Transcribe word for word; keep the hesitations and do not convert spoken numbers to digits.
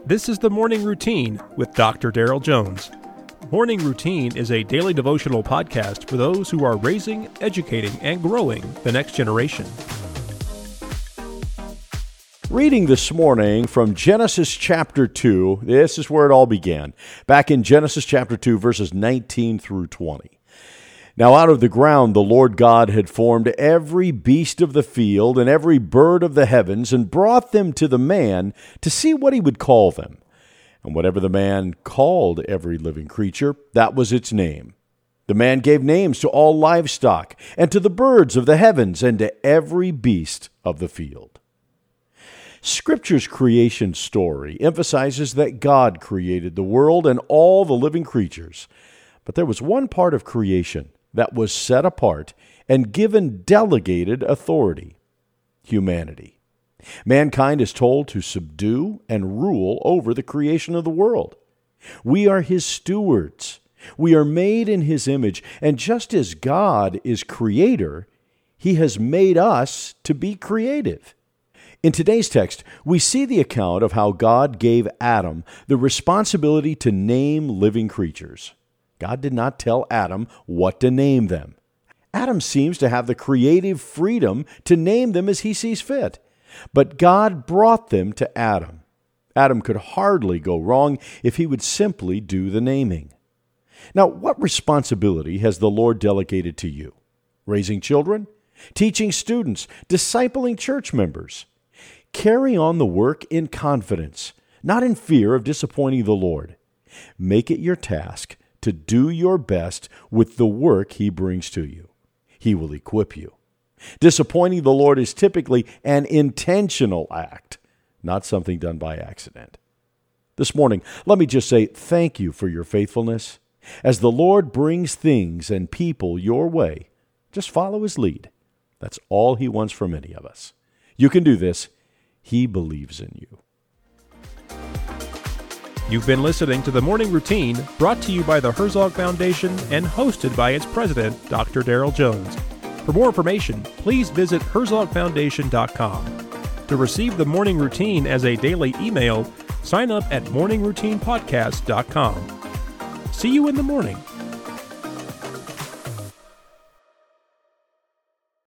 This is the Morning Routine with Doctor Daryl Jones. Morning Routine is a daily devotional podcast for those who are raising, educating, and growing the next generation. Reading this morning from Genesis chapter two, this is where it all began. Back in Genesis chapter two, verses nineteen through twenty. Now out of the ground the Lord God had formed every beast of the field and every bird of the heavens, and brought them to the man to see what he would call them. And whatever the man called every living creature, that was its name. The man gave names to all livestock, and to the birds of the heavens, and to every beast of the field. Scripture's creation story emphasizes that God created the world and all the living creatures. But there was one part of creation that was set apart and given delegated authority: humanity. Mankind is told to subdue and rule over the creation of the world. We are His stewards. We are made in His image, and just as God is creator, He has made us to be creative. In today's text, we see the account of how God gave Adam the responsibility to name living creatures. God did not tell Adam what to name them. Adam seems to have the creative freedom to name them as he sees fit. But God brought them to Adam. Adam could hardly go wrong if he would simply do the naming. Now, what responsibility has the Lord delegated to you? Raising children? Teaching students? Discipling church members? Carry on the work in confidence, not in fear of disappointing the Lord. Make it your task to do your best with the work He brings to you. He will equip you. Disappointing the Lord is typically an intentional act, not something done by accident. This morning, let me just say thank you for your faithfulness. As the Lord brings things and people your way, just follow His lead. That's all He wants from any of us. You can do this. He believes in you. You've been listening to The Morning Routine, brought to you by the Herzog Foundation and hosted by its president, Doctor Daryl Jones. For more information, please visit herzog foundation dot com. To receive The Morning Routine as a daily email, sign up at morning routine podcast dot com. See you in the morning.